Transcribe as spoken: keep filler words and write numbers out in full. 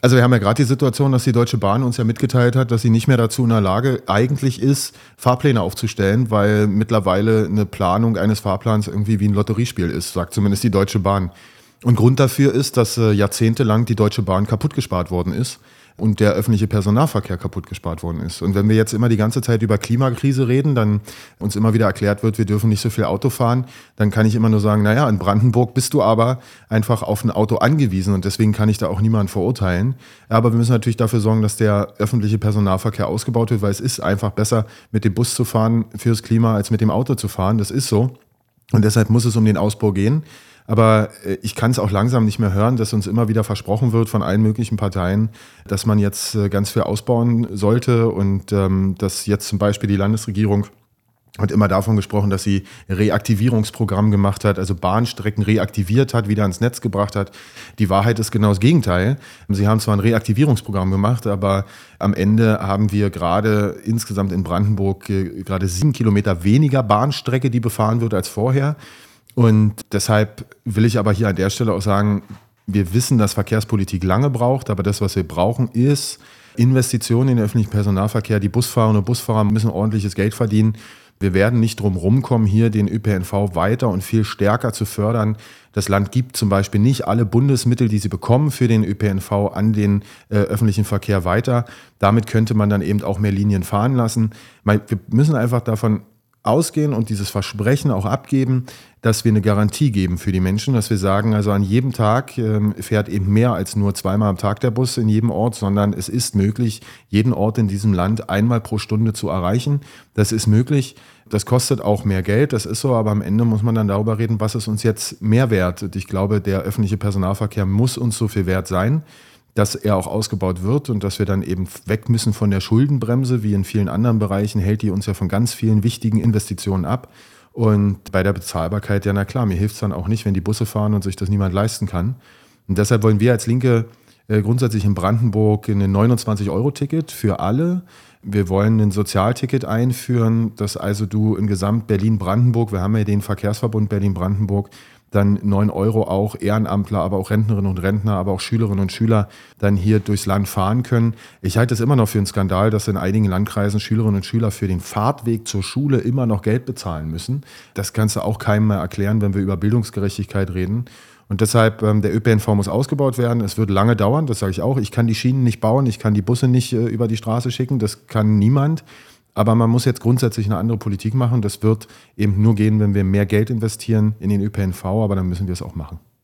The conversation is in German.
Also wir haben ja gerade die Situation, dass die Deutsche Bahn uns ja mitgeteilt hat, dass sie nicht mehr dazu in der Lage eigentlich ist, Fahrpläne aufzustellen, weil mittlerweile eine Planung eines Fahrplans irgendwie wie ein Lotteriespiel ist, sagt zumindest die Deutsche Bahn. Und Grund dafür ist, dass äh, jahrzehntelang die Deutsche Bahn kaputt gespart worden ist und der öffentliche Personennahverkehr kaputt gespart worden ist. Und wenn wir jetzt immer die ganze Zeit über Klimakrise reden, dann uns immer wieder erklärt wird, wir dürfen nicht so viel Auto fahren, dann kann ich immer nur sagen, naja, in Brandenburg bist du aber einfach auf ein Auto angewiesen und deswegen kann ich da auch niemanden verurteilen. Aber wir müssen natürlich dafür sorgen, dass der öffentliche Personennahverkehr ausgebaut wird, weil es ist einfach besser, mit dem Bus zu fahren fürs Klima, als mit dem Auto zu fahren. Das ist so. Und deshalb muss es um den Ausbau gehen. Aber ich kann es auch langsam nicht mehr hören, dass uns immer wieder versprochen wird von allen möglichen Parteien, dass man jetzt ganz viel ausbauen sollte und ähm, dass jetzt zum Beispiel die Landesregierung hat immer davon gesprochen, dass sie ein Reaktivierungsprogramm gemacht hat, also Bahnstrecken reaktiviert hat, wieder ans Netz gebracht hat. Die Wahrheit ist genau das Gegenteil. Sie haben zwar ein Reaktivierungsprogramm gemacht, aber am Ende haben wir gerade insgesamt in Brandenburg gerade sieben Kilometer weniger Bahnstrecke, die befahren wird als vorher. Und deshalb will ich aber hier an der Stelle auch sagen, wir wissen, dass Verkehrspolitik lange braucht, aber das, was wir brauchen, ist Investitionen in den öffentlichen Personennahverkehr. Die Busfahrerinnen und Busfahrer müssen ordentliches Geld verdienen. Wir werden nicht drum rumkommen, hier den Ö P N V weiter und viel stärker zu fördern. Das Land gibt zum Beispiel nicht alle Bundesmittel, die sie bekommen für den Ö P N V an den äh, öffentlichen Verkehr weiter. Damit könnte man dann eben auch mehr Linien fahren lassen. Wir müssen einfach davon ausgehen und dieses Versprechen auch abgeben, dass wir eine Garantie geben für die Menschen, dass wir sagen, also an jedem Tag ähm, fährt eben mehr als nur zweimal am Tag der Bus in jedem Ort, sondern es ist möglich, jeden Ort in diesem Land einmal pro Stunde zu erreichen. Das ist möglich. Das kostet auch mehr Geld, das ist so, aber am Ende muss man dann darüber reden, was ist uns jetzt mehr wert. Und ich glaube, der öffentliche Personennahverkehr muss uns so viel wert sein, dass er auch ausgebaut wird und dass wir dann eben weg müssen von der Schuldenbremse, wie in vielen anderen Bereichen, hält die uns ja von ganz vielen wichtigen Investitionen ab. Und bei der Bezahlbarkeit, ja na klar, mir hilft es dann auch nicht, wenn die Busse fahren und sich das niemand leisten kann. Und deshalb wollen wir als Linke äh, grundsätzlich in Brandenburg ein neunundzwanzig Euro Ticket für alle. Wir wollen ein Sozialticket einführen, dass also du in Gesamt Berlin-Brandenburg, wir haben ja den Verkehrsverbund Berlin-Brandenburg, dann neun Euro auch Ehrenamtler, aber auch Rentnerinnen und Rentner, aber auch Schülerinnen und Schüler dann hier durchs Land fahren können. Ich halte es immer noch für einen Skandal, dass in einigen Landkreisen Schülerinnen und Schüler für den Fahrtweg zur Schule immer noch Geld bezahlen müssen. Das kannst du auch keinem mehr erklären, wenn wir über Bildungsgerechtigkeit reden. Und deshalb, ähm, der Ö P N V muss ausgebaut werden. Es wird lange dauern, das sage ich auch. Ich kann die Schienen nicht bauen, ich kann die Busse nicht äh, über die Straße schicken, das kann niemand. Aber man muss jetzt grundsätzlich eine andere Politik machen. Das wird eben nur gehen, wenn wir mehr Geld investieren in den Ö P N V, aber dann müssen wir es auch machen.